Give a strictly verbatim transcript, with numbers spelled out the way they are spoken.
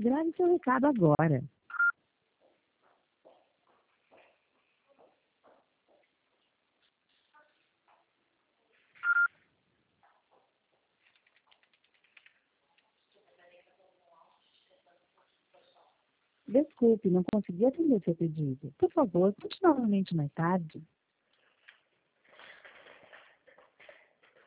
Grave seu recado agora. Desculpe, não consegui atender seu pedido. Por favor, conte novamente mais tarde.